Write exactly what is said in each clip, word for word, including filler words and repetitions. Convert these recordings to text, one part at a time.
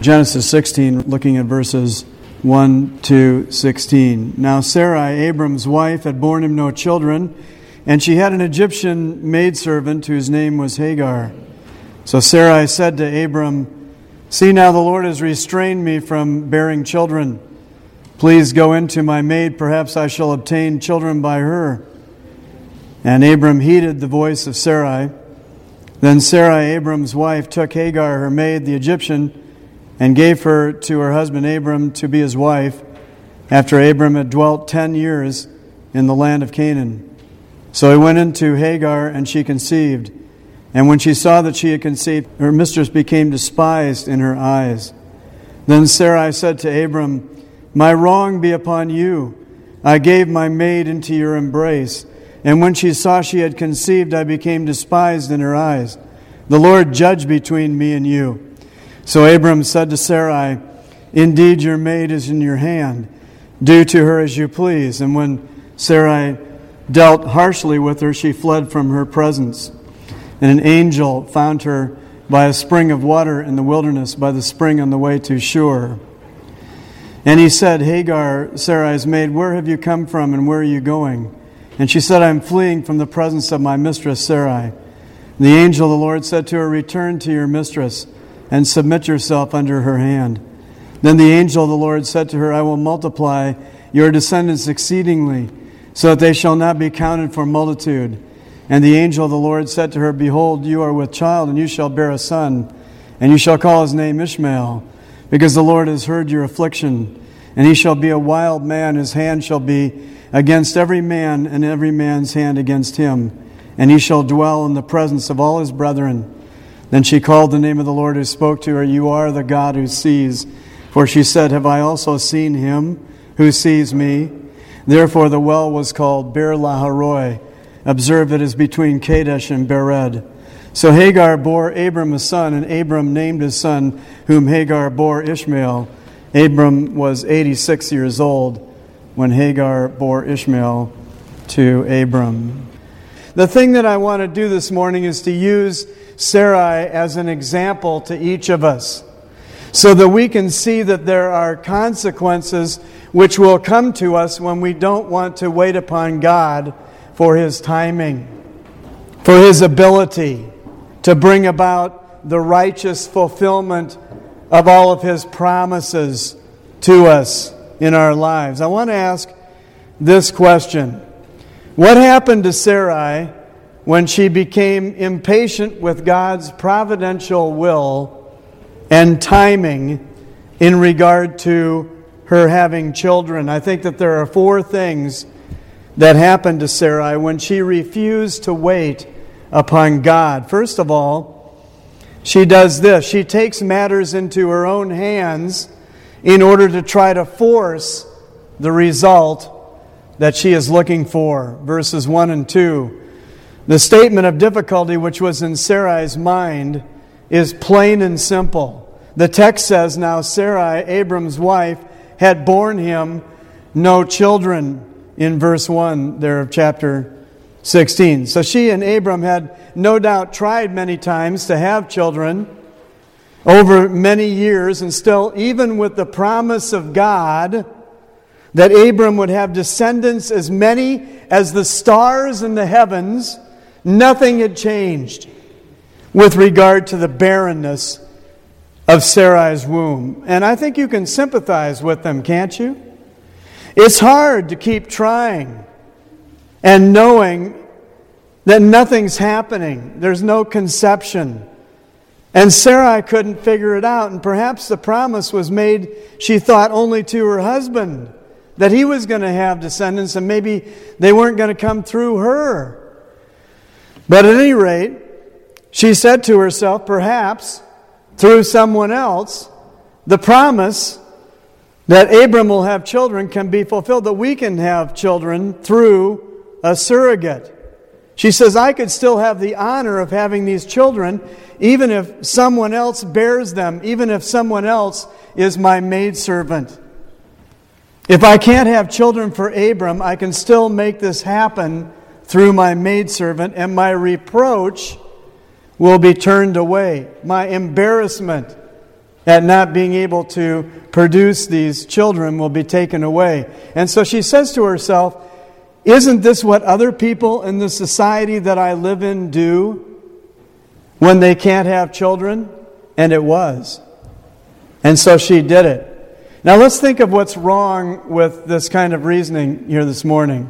Genesis sixteen, looking at verses one to sixteen. Now Sarai, Abram's wife, had borne him no children, and she had an Egyptian maidservant whose name was Hagar. So Sarai said to Abram, "See now, the Lord has restrained me from bearing children. Please go into my maid, perhaps I shall obtain children by her." And Abram heeded the voice of Sarai. Then Sarai, Abram's wife, took Hagar, her maid, the Egyptian, and gave her to her husband Abram to be his wife, after Abram had dwelt ten years in the land of Canaan. So he went into Hagar, and she conceived. And when she saw that she had conceived, her mistress became despised in her eyes. Then Sarai said to Abram, "My wrong be upon you. I gave my maid into your embrace. And when she saw she had conceived, I became despised in her eyes. The Lord judge between me and you." So Abram said to Sarai, "Indeed, your maid is in your hand. Do to her as you please." And when Sarai dealt harshly with her, she fled from her presence. And an angel found her by a spring of water in the wilderness, by the spring on the way to Shur. And he said, "Hagar, Sarai's maid, where have you come from, and where are you going?" And she said, "I am fleeing from the presence of my mistress Sarai." And the angel of the Lord said to her, "Return to your mistress, and submit yourself under her hand." Then the angel of the Lord said to her, "I will multiply your descendants exceedingly, so that they shall not be counted for multitude." And the angel of the Lord said to her, "Behold, you are with child, and you shall bear a son, and you shall call his name Ishmael, because the Lord has heard your affliction. And he shall be a wild man, his hand shall be against every man, and every man's hand against him. And he shall dwell in the presence of all his brethren." Then she called the name of the Lord who spoke to her, "You are the God who sees." For she said, "Have I also seen him who sees me?" Therefore the well was called Beer Laharoi. Observe, it is between Kadesh and Bered. So Hagar bore Abram a son, and Abram named his son, whom Hagar bore, Ishmael. Abram was eighty-six years old when Hagar bore Ishmael to Abram. The thing that I want to do this morning is to use Sarai as an example to each of us, so that we can see that there are consequences which will come to us when we don't want to wait upon God for His timing, for His ability to bring about the righteous fulfillment of all of His promises to us in our lives. I want to ask this question: what happened to Sarai when she became impatient with God's providential will and timing in regard to her having children? I think that there are four things that happened to Sarai when she refused to wait upon God. First of all, she does this. She takes matters into her own hands in order to try to force the result that she is looking for. Verses one and two. The statement of difficulty which was in Sarai's mind is plain and simple. The text says, "Now Sarai, Abram's wife, had borne him no children," in verse one there of chapter sixteen. So she and Abram had no doubt tried many times to have children over many years, and still, even with the promise of God that Abram would have descendants as many as the stars in the heavens, nothing had changed with regard to the barrenness of Sarai's womb. And I think you can sympathize with them, can't you? It's hard to keep trying and knowing that nothing's happening. There's no conception. And Sarai couldn't figure it out. And perhaps the promise was made, she thought, only to her husband, that he was going to have descendants, and maybe they weren't going to come through her. But at any rate, she said to herself, perhaps through someone else, the promise that Abram will have children can be fulfilled, that we can have children through a surrogate. She says, I could still have the honor of having these children even if someone else bears them, even if someone else is my maidservant. If I can't have children for Abram, I can still make this happen through my maidservant, and my reproach will be turned away. My embarrassment at not being able to produce these children will be taken away. And so she says to herself, isn't this what other people in the society that I live in do when they can't have children? And it was. And so she did it. Now let's think of what's wrong with this kind of reasoning here this morning.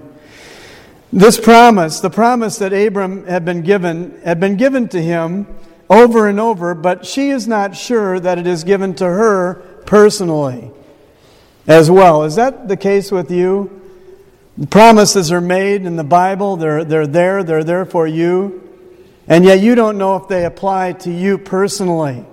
This promise, the promise that Abram had been given, had been given to him over and over, but she is not sure that it is given to her personally as well. Is that the case with you? The promises are made in the Bible. They're, they're there. They're there for you. And yet you don't know if they apply to you personally.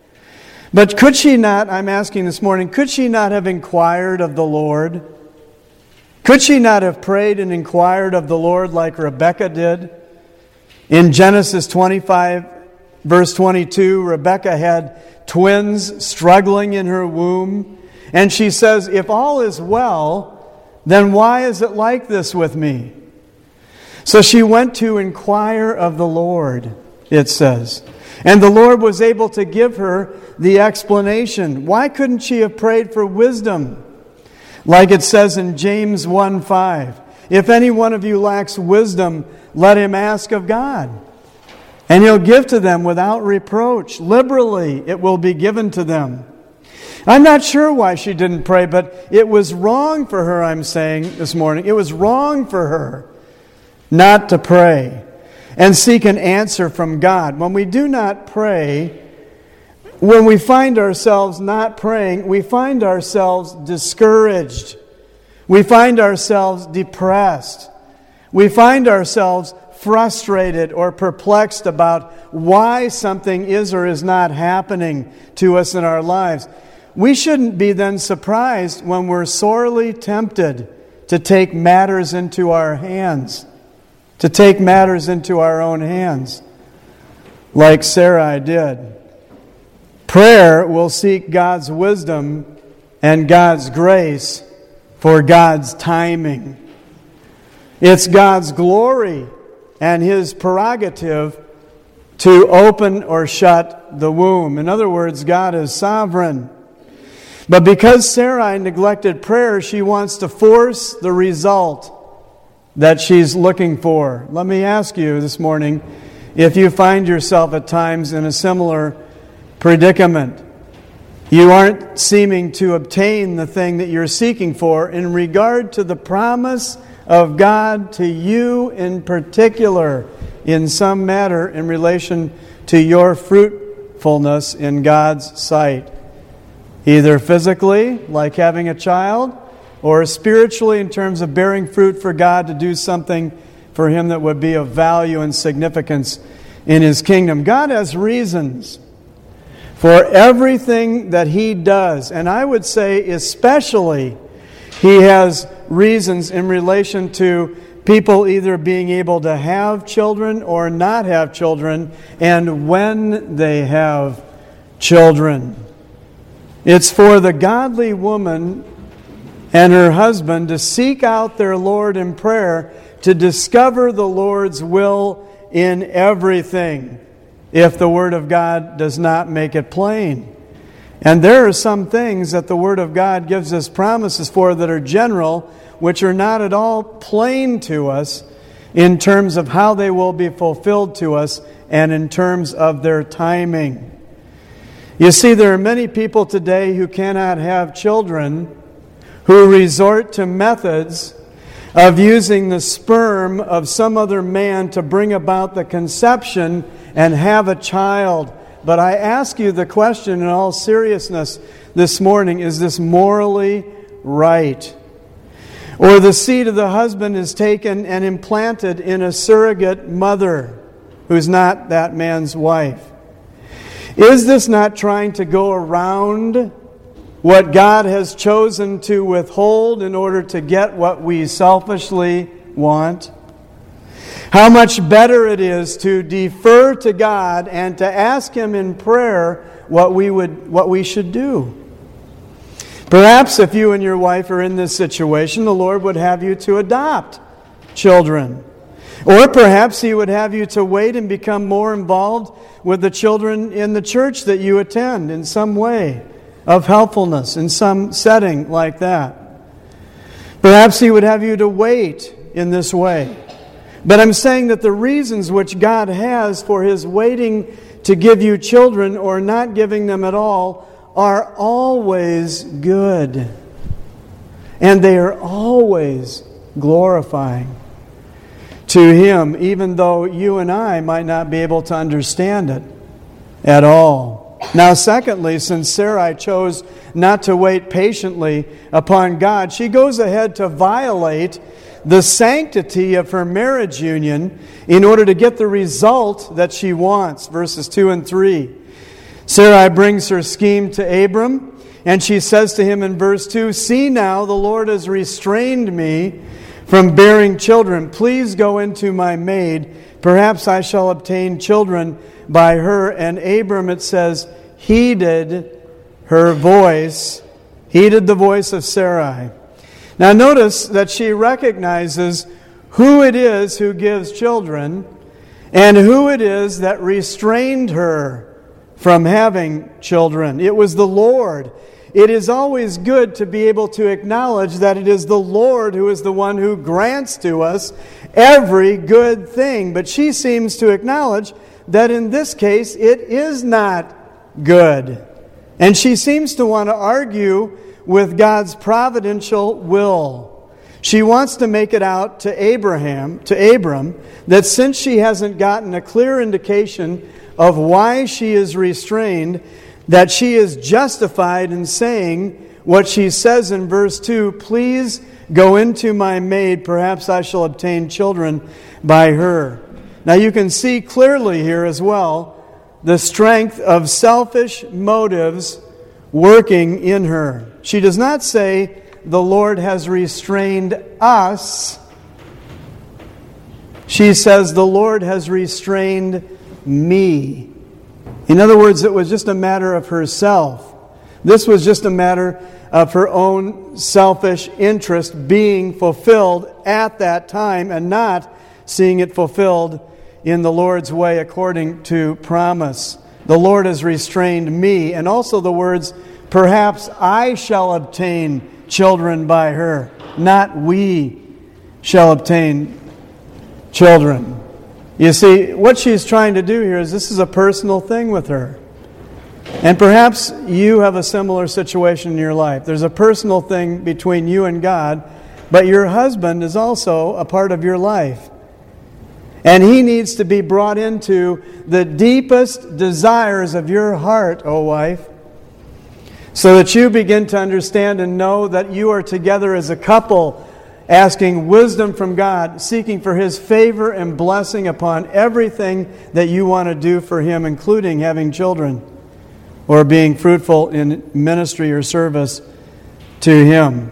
But could she not, I'm asking this morning, could she not have inquired of the Lord? Could she not have prayed and inquired of the Lord like Rebekah did? In Genesis twenty-five, verse twenty-two, Rebekah had twins struggling in her womb. And she says, if all is well, then why is it like this with me? So she went to inquire of the Lord, it says. And the Lord was able to give her the explanation. Why couldn't she have prayed for wisdom? Like it says in James one five, if any one of you lacks wisdom, let him ask of God. And He'll give to them without reproach. Liberally it will be given to them. I'm not sure why she didn't pray, but it was wrong for her, I'm saying this morning. It was wrong for her not to pray and seek an answer from God. When we do not pray, when we find ourselves not praying, we find ourselves discouraged. We find ourselves depressed. We find ourselves frustrated or perplexed about why something is or is not happening to us in our lives. We shouldn't be then surprised when we're sorely tempted to take matters into our hands, to take matters into our own hands, like Sarai did. Prayer will seek God's wisdom and God's grace for God's timing. It's God's glory and His prerogative to open or shut the womb. In other words, God is sovereign. But because Sarai neglected prayer, she wants to force the result that she's looking for. Let me ask you this morning, if you find yourself at times in a similar predicament, you aren't seeming to obtain the thing that you're seeking for in regard to the promise of God to you in particular, in some matter in relation to your fruitfulness in God's sight. Either physically, like having a child, or spiritually in terms of bearing fruit for God to do something for Him that would be of value and significance in His kingdom. God has reasons for everything that He does. And I would say especially He has reasons in relation to people either being able to have children or not have children, and when they have children. It's for the godly woman and her husband to seek out their Lord in prayer, to discover the Lord's will in everything, if the Word of God does not make it plain. And there are some things that the Word of God gives us promises for that are general, which are not at all plain to us in terms of how they will be fulfilled to us and in terms of their timing. You see, there are many people today who cannot have children who resort to methods of using the sperm of some other man to bring about the conception and have a child. But I ask you the question in all seriousness this morning, is this morally right? Or the seed of the husband is taken and implanted in a surrogate mother who's not that man's wife. Is this not trying to go around what God has chosen to withhold in order to get what we selfishly want? How much better it is to defer to God and to ask Him in prayer what we would, what we should do. Perhaps if you and your wife are in this situation, the Lord would have you to adopt children. Or perhaps He would have you to wait and become more involved with the children in the church that you attend in some way of helpfulness, in some setting like that. Perhaps He would have you to wait in this way. But I'm saying that the reasons which God has for His waiting to give you children or not giving them at all are always good. And they are always glorifying to Him, even though you and I might not be able to understand it at all. Now, secondly, since Sarai chose not to wait patiently upon God, she goes ahead to violate the sanctity of her marriage union in order to get the result that she wants. Verses two and three. Sarai brings her scheme to Abram, and she says to him in verse two, "See now, the Lord has restrained me from bearing children. Please go into my maid. Perhaps I shall obtain children by her." And Abram, it says, heeded her voice, heeded the voice of Sarai. Now notice that she recognizes who it is who gives children and who it is that restrained her from having children. It was the Lord. It is always good to be able to acknowledge that it is the Lord who is the one who grants to us every good thing. But she seems to acknowledge that in this case it is not good. And she seems to want to argue with God's providential will. She wants to make it out to Abraham, to Abram, that since she hasn't gotten a clear indication of why she is restrained, that she is justified in saying what she says in verse two, "Please go into my maid, perhaps I shall obtain children by her." Now you can see clearly here as well the strength of selfish motives working in her. She does not say, "The Lord has restrained us." She says, "The Lord has restrained me." In other words, it was just a matter of herself. This was just a matter of her own selfish interest being fulfilled at that time and not seeing it fulfilled in the Lord's way according to promise. The Lord has restrained me. And also the words, "Perhaps I shall obtain children by her," not "we shall obtain children." You see, what she's trying to do here is this is a personal thing with her. And perhaps you have a similar situation in your life. There's a personal thing between you and God, but your husband is also a part of your life. And he needs to be brought into the deepest desires of your heart, O wife, so that you begin to understand and know that you are together as a couple, asking wisdom from God, seeking for His favor and blessing upon everything that you want to do for Him, including having children or being fruitful in ministry or service to Him.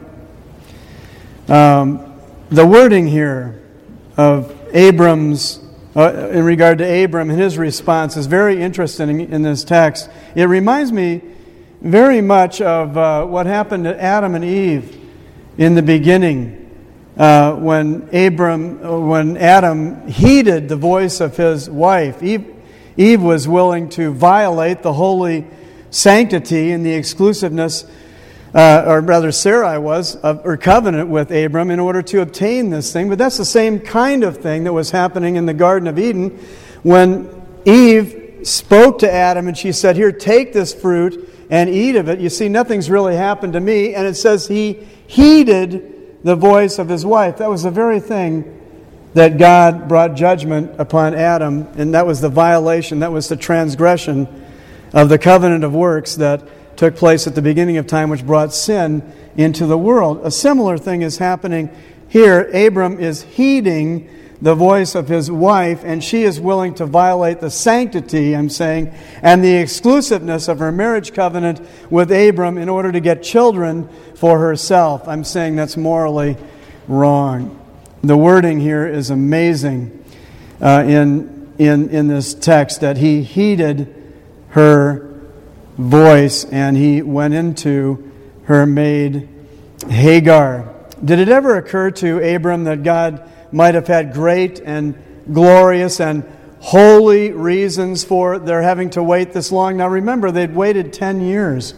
Um, the wording here of Abram's, uh, in regard to Abram and his response, is very interesting in this text. It reminds me very much of uh, what happened to Adam and Eve in the beginning. Uh, when Abram, when Adam heeded the voice of his wife, Eve, Eve was willing to violate the holy sanctity and the exclusiveness, uh, or rather Sarai was, of her covenant with Abram in order to obtain this thing. But that's the same kind of thing that was happening in the Garden of Eden when Eve spoke to Adam and she said, "Here, take this fruit and eat of it. You see, nothing's really happened to me." And it says he heeded the voice of his wife. That was the very thing that God brought judgment upon Adam, and that was the violation, that was the transgression of the covenant of works that took place at the beginning of time, which brought sin into the world. A similar thing is happening here. Abram is heeding the voice of his wife, and she is willing to violate the sanctity, I'm saying, and the exclusiveness of her marriage covenant with Abram in order to get children for herself. I'm saying that's morally wrong. The wording here is amazing uh, in, in, in this text, that he heeded her voice and he went into her maid Hagar. Did it ever occur to Abram that God might have had great and glorious and holy reasons for their having to wait this long. Now remember, they'd waited ten years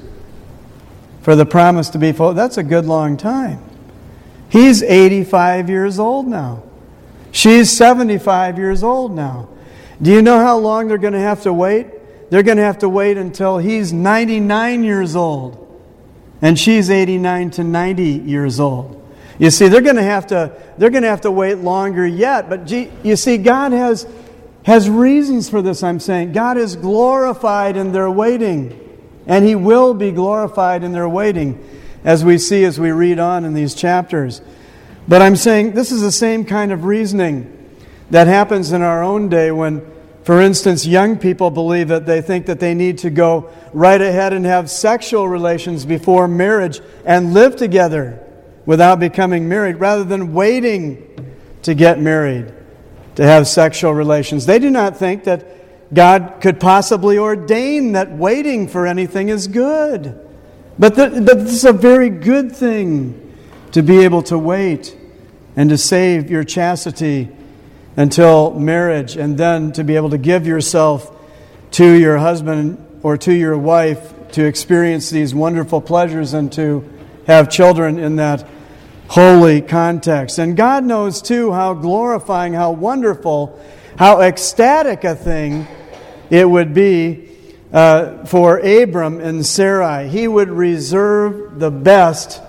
for the promise to be fulfilled. That's a good long time. He's eighty-five years old now. She's seventy-five years old now. Do you know how long they're going to have to wait? They're going to have to wait until he's ninety-nine years old. And she's eighty-nine to ninety years old. You see, they're going to have to they're going to have to wait longer yet. But gee, you see, God has has reasons for this, I'm saying. God is glorified in their waiting. And He will be glorified in their waiting, as we see as we read on in these chapters. But I'm saying this is the same kind of reasoning that happens in our own day when, for instance, young people believe that they think that they need to go right ahead and have sexual relations before marriage and live together without becoming married, rather than waiting to get married to have sexual relations. They do not think that God could possibly ordain that waiting for anything is good. But, the, but this is a very good thing, to be able to wait and to save your chastity until marriage, and then to be able to give yourself to your husband or to your wife to experience these wonderful pleasures and to have children in that holy context. And God knows too how glorifying, how wonderful, how ecstatic a thing it would be uh, for Abram and Sarai. He would reserve the best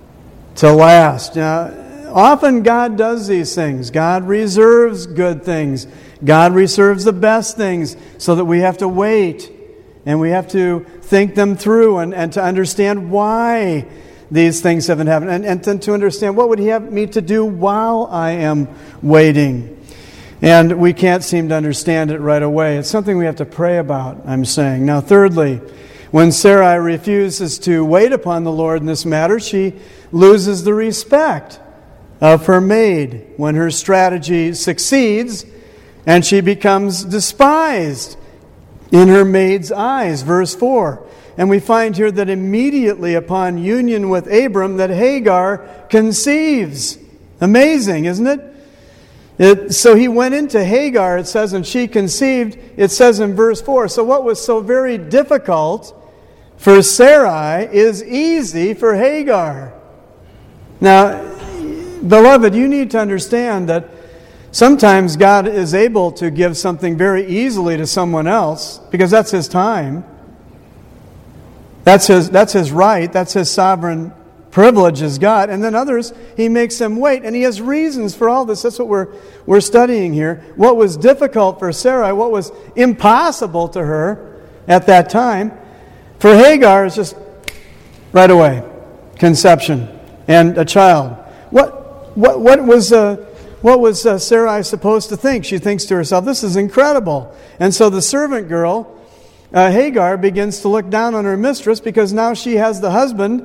to last. Now, often God does these things. God reserves good things. God reserves the best things so that we have to wait and we have to think them through and, and to understand why these things haven't happened. And, and to, to understand what would He have me to do while I am waiting. And we can't seem to understand it right away. It's something we have to pray about, I'm saying. Now, thirdly, when Sarai refuses to wait upon the Lord in this matter, she loses the respect of her maid when her strategy succeeds and she becomes despised in her maid's eyes. Verse four. And we find here that immediately upon union with Abram that Hagar conceives. Amazing, isn't it? It, so he went into Hagar, it says, and she conceived, it says in verse four. So what was so very difficult for Sarai is easy for Hagar. Now, beloved, you need to understand that sometimes God is able to give something very easily to someone else because that's His time. That's His, that's His right. That's His sovereign privilege as God. And then others, He makes them wait. And He has reasons for all this. That's what we're, we're studying here. What was difficult for Sarai, what was impossible to her at that time, for Hagar is just right away. Conception and a child. What what what was uh, what was uh, Sarai supposed to think? She thinks to herself, "This is incredible." And so the servant girl, uh, Hagar, begins to look down on her mistress because now she has the husband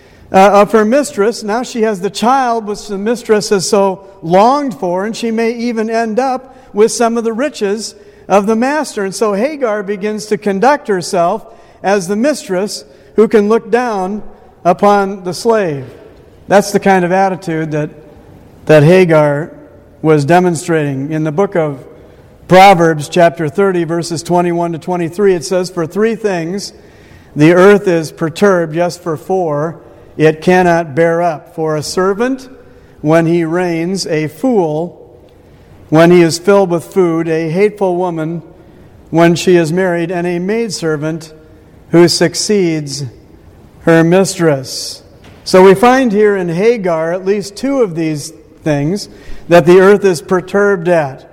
uh, of her mistress. Now she has the child which the mistress has so longed for, and she may even end up with some of the riches of the master. And so Hagar begins to conduct herself as the mistress who can look down upon the slave. That's the kind of attitude that that Hagar was demonstrating. In the book of Proverbs, chapter thirty, verses twenty-one to twenty-three, it says, "For three things the earth is perturbed, yes, for four it cannot bear up. For a servant when he reigns, a fool when he is filled with food, a hateful woman when she is married, and a maidservant who succeeds her mistress." So we find here in Hagar at least two of these things that the earth is perturbed at.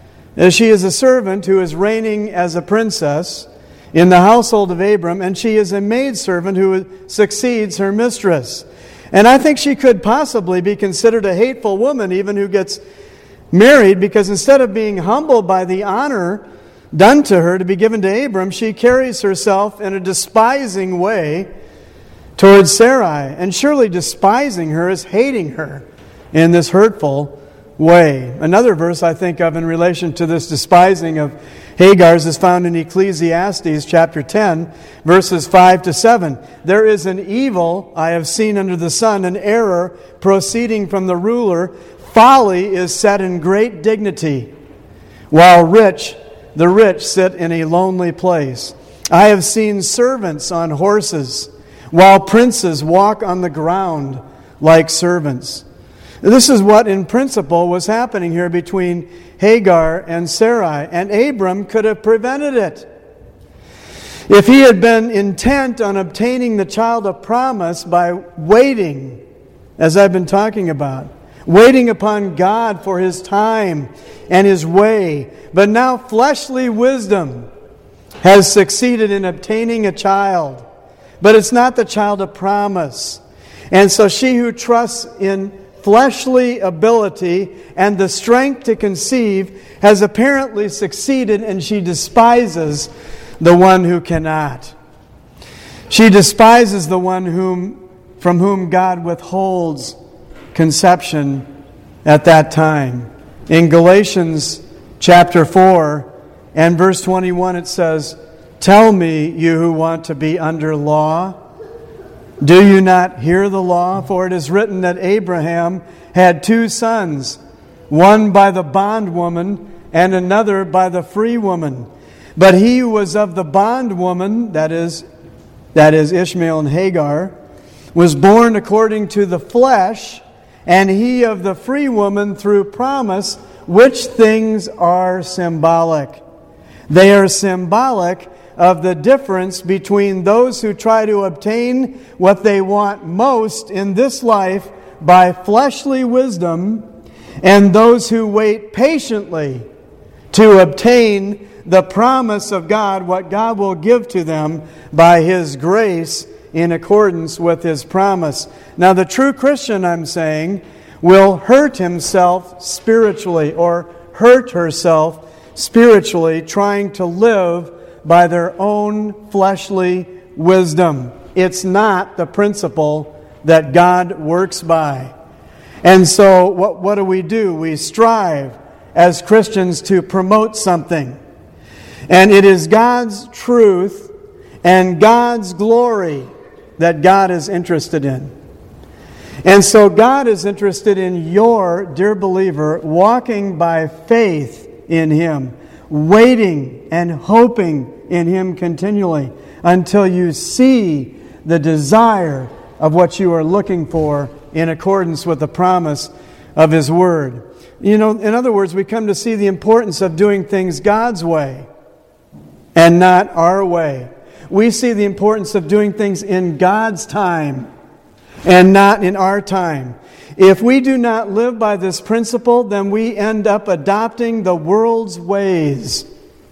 As she is a servant who is reigning as a princess in the household of Abram, and she is a maidservant who succeeds her mistress. And I think she could possibly be considered a hateful woman, even who gets married, because instead of being humbled by the honor done to her to be given to Abram, she carries herself in a despising way towards Sarai. And surely despising her is hating her in this hurtful way. Another verse I think of in relation to this despising of Hagar's is found in Ecclesiastes chapter ten, verses five to seven. "There is an evil I have seen under the sun, an error proceeding from the ruler, folly is set in great dignity, while rich, the rich sit in a lonely place. I have seen servants on horses, while princes walk on the ground like servants. This is what in principle was happening here between Hagar and Sarai, and Abram could have prevented it. If he had been intent on obtaining the child of promise by waiting, as I've been talking about, waiting upon God for His time and His way, but now fleshly wisdom has succeeded in obtaining a child, but it's not the child of promise. And so she who trusts in fleshly ability and the strength to conceive has apparently succeeded, and she despises the one who cannot. She despises the one whom from whom God withholds conception at that time. In Galatians chapter four and verse twenty-one it says, "Tell me, you who want to be under law, do you not hear the law? For it is written that Abraham had two sons, one by the bondwoman and another by the free woman. But he who was of the bondwoman, that is, that is Ishmael and Hagar, was born according to the flesh, and he of the free woman through promise, which things are symbolic." They are symbolic of the difference between those who try to obtain what they want most in this life by fleshly wisdom and those who wait patiently to obtain the promise of God, what God will give to them by His grace in accordance with His promise. Now, the true Christian, I'm saying, will hurt himself spiritually or hurt herself spiritually trying to live by their own fleshly wisdom. It's not the principle that God works by. And so what, what do we do? We strive as Christians to promote something. And it is God's truth and God's glory that God is interested in. And so God is interested in your, dear believer, walking by faith in Him, waiting and hoping in Him continually until you see the desire of what you are looking for in accordance with the promise of His Word. You know, in other words, we come to see the importance of doing things God's way and not our way. We see the importance of doing things in God's time and not in our time. If we do not live by this principle, then we end up adopting the world's ways.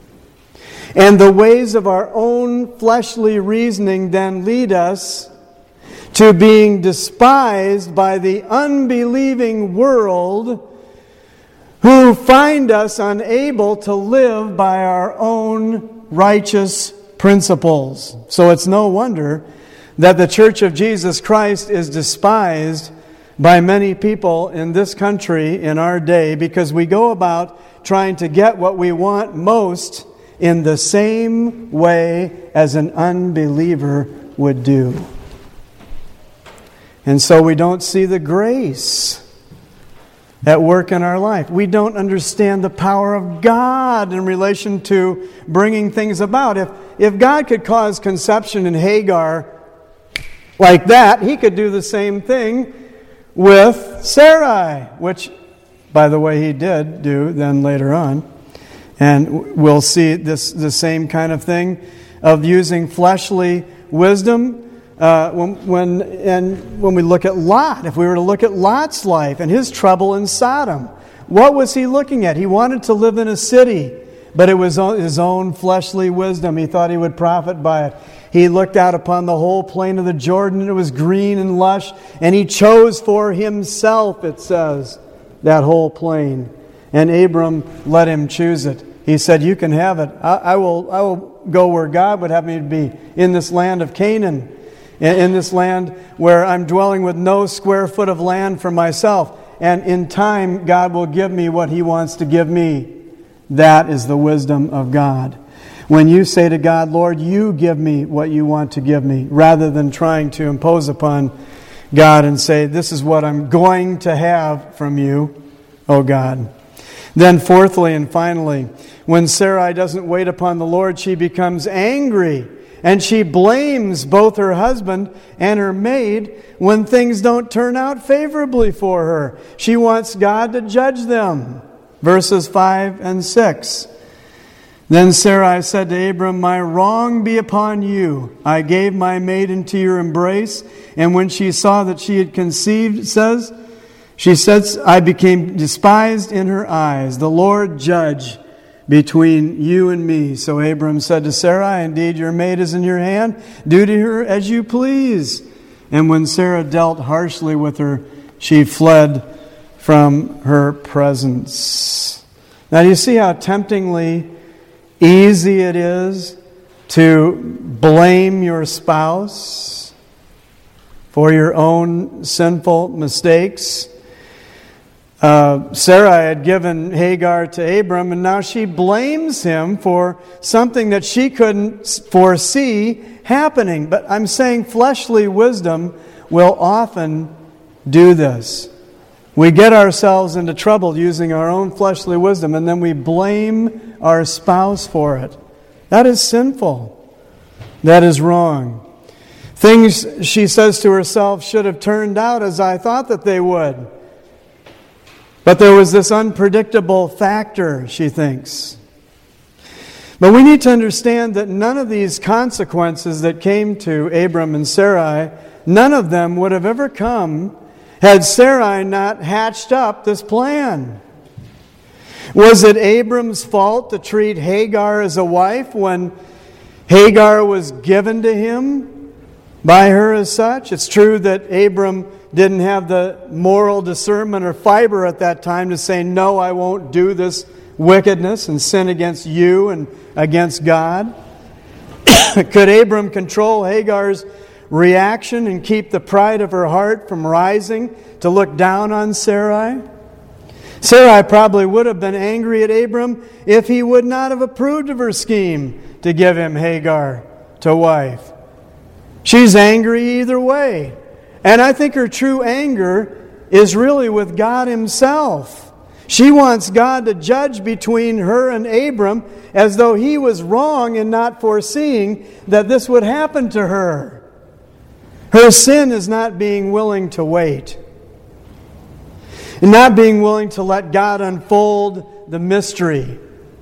And the ways of our own fleshly reasoning then lead us to being despised by the unbelieving world, who find us unable to live by our own righteous principles. So it's no wonder that the Church of Jesus Christ is despised by many people in this country in our day, because we go about trying to get what we want most in the same way as an unbeliever would do. And so we don't see the grace at work in our life. We don't understand the power of God in relation to bringing things about. If, if God could cause conception in Hagar like that, He could do the same thing with Sarai, which, by the way, He did do then later on. And we'll see this the same kind of thing of using fleshly wisdom. Uh, when, when and when we look at Lot, if we were to look at Lot's life and his trouble in Sodom, what was he looking at? He wanted to live in a city, but it was his own fleshly wisdom. He thought he would profit by it. He looked out upon the whole plain of the Jordan, and it was green and lush, and he chose for himself, it says, that whole plain. And Abram let him choose it. He said, "You can have it. I, I will. I will go where God would have me to be, in this land of Canaan." In this land where I'm dwelling with no square foot of land for myself. And in time, God will give me what He wants to give me. That is the wisdom of God. When you say to God, "Lord, you give me what you want to give me," rather than trying to impose upon God and say, "This is what I'm going to have from you," O God. Then fourthly and finally, when Sarai doesn't wait upon the Lord, she becomes angry, and she blames both her husband and her maid when things don't turn out favorably for her. She wants God to judge them. Verses five and six. Then Sarai said to Abram, "My wrong be upon you. I gave my maid into your embrace, and when she saw that she had conceived," it says, she says, "I became despised in her eyes. The Lord judge between you and me." So Abram said to Sarai, "Indeed, your maid is in your hand. Do to her as you please." And when Sarah dealt harshly with her, she fled from her presence. Now, do you see how temptingly easy it is to blame your spouse for your own sinful mistakes? Uh, Sarah had given Hagar to Abram, and now she blames him for something that she couldn't foresee happening. But I'm saying fleshly wisdom will often do this. We get ourselves into trouble using our own fleshly wisdom, and then we blame our spouse for it. That is sinful. That is wrong. Things, she says to herself, should have turned out as I thought that they would. But there was this unpredictable factor, she thinks. But we need to understand that none of these consequences that came to Abram and Sarai, none of them would have ever come had Sarai not hatched up this plan. Was it Abram's fault to treat Hagar as a wife when Hagar was given to him by her as such? It's true that Abram didn't have the moral discernment or fiber at that time to say, "No, I won't do this wickedness and sin against you and against God." Could Abram control Hagar's reaction and keep the pride of her heart from rising to look down on Sarai? Sarai probably would have been angry at Abram if he would not have approved of her scheme to give him Hagar to wife. She's angry either way. And I think her true anger is really with God Himself. She wants God to judge between her and Abram as though he was wrong in not foreseeing that this would happen to her. Her sin is not being willing to wait, and not being willing to let God unfold the mystery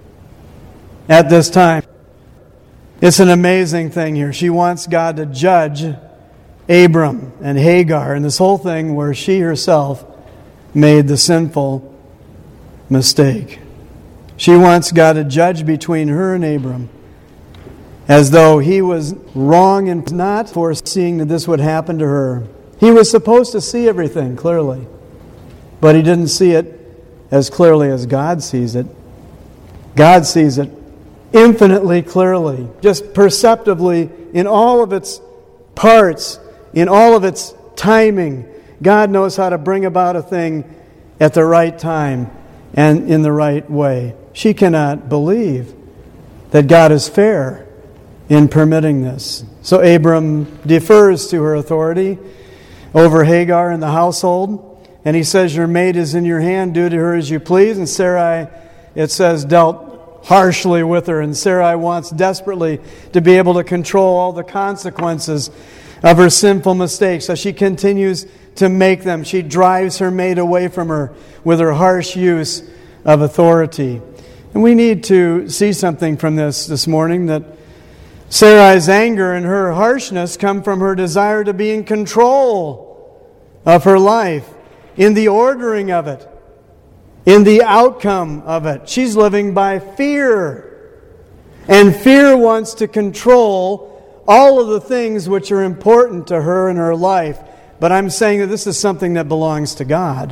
at this time. It's an amazing thing here. She wants God to judge Abram and Hagar and this whole thing where she herself made the sinful mistake. She wants God to judge between her and Abram as though he was wrong in not foreseeing that this would happen to her. He was supposed to see everything clearly, but he didn't see it as clearly as God sees it. God sees it infinitely clearly, just perceptively in all of its parts, in all of its timing. God knows how to bring about a thing at the right time and in the right way. She cannot believe that God is fair in permitting this. So Abram defers to her authority over Hagar in the household, and he says, "Your maid is in your hand, do to her as you please." And Sarai, it says, dealt harshly with her, and Sarai wants desperately to be able to control all the consequences of her sinful mistakes. So she continues to make them. She drives her maid away from her with her harsh use of authority. And we need to see something from this this morning, that Sarai's anger and her harshness come from her desire to be in control of her life, in the ordering of it, in the outcome of it. She's living by fear. And fear wants to control all of the things which are important to her in her life. But I'm saying that this is something that belongs to God.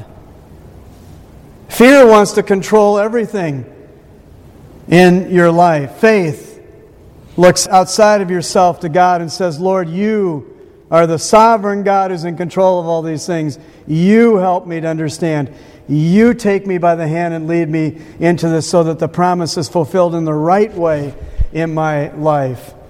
Fear wants to control everything in your life. Faith looks outside of yourself to God and says, "Lord, you are the sovereign God who's in control of all these things. You help me to understand. You take me by the hand and lead me into this so that the promise is fulfilled in the right way in my life."